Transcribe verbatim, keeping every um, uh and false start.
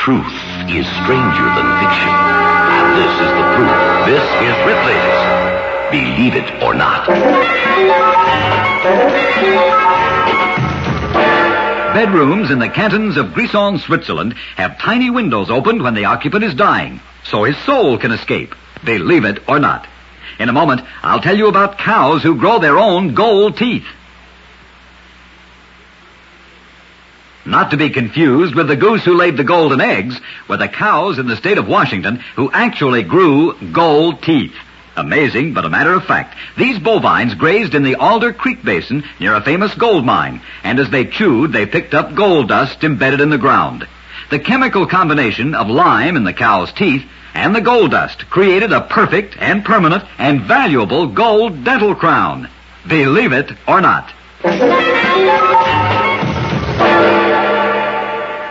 Truth is stranger than fiction. And this is the proof. This is Ripley's Believe It or Not. Bedrooms in the cantons of Grisons, Switzerland, have tiny windows opened when the occupant is dying, so his soul can escape. Believe it or not. In a moment, I'll tell you about cows who grow their own gold teeth. Not to be confused with the goose who laid the golden eggs, were the cows in the state of Washington who actually grew gold teeth. Amazing, but a matter of fact. These bovines grazed in the Alder Creek Basin near a famous gold mine, and as they chewed, they picked up gold dust embedded in the ground. The chemical combination of lime in the cow's teeth and the gold dust created a perfect and permanent and valuable gold dental crown. Believe it or not.